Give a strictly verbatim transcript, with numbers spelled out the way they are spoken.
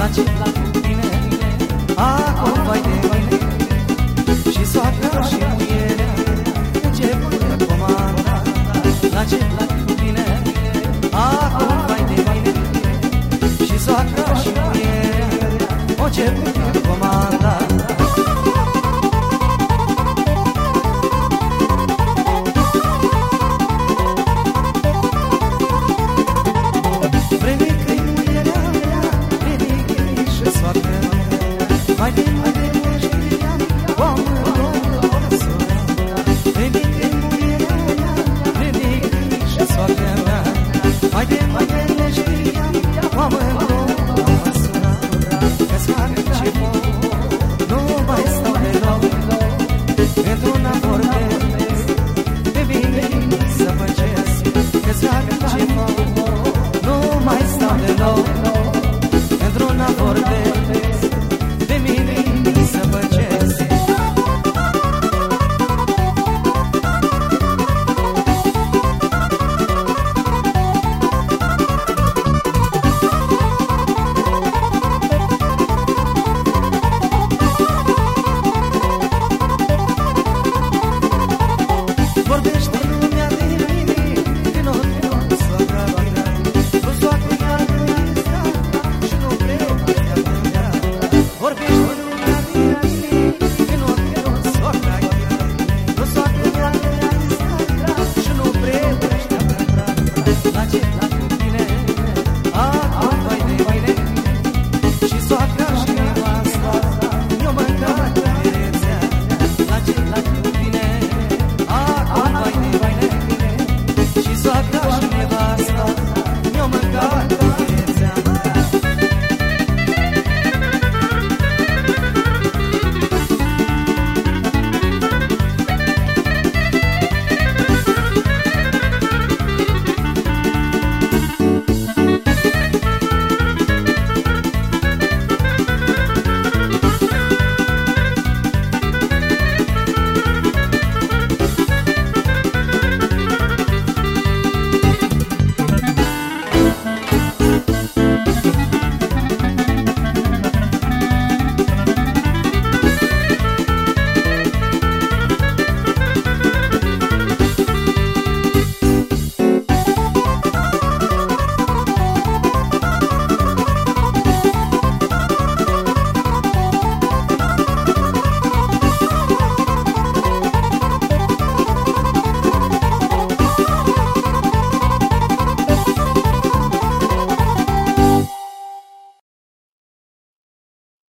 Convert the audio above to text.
la ce plac cu tine, acum vai de mine. Și soacra și muierea încep cu comanda, la ce plac cu tine, acum vai de mine. Și soacra și muierea încep cu comanda. Mai de mai de știam, oameni Venică muierea mea, venică și soacra mea. Mai de mai de știam, oameni că-ți fac ce pot, nu mai stau deloc. Într-una vorbesc, de bine să păcesc, că-ți fac ce pot, nu mai stau deloc. Într-una vorbesc,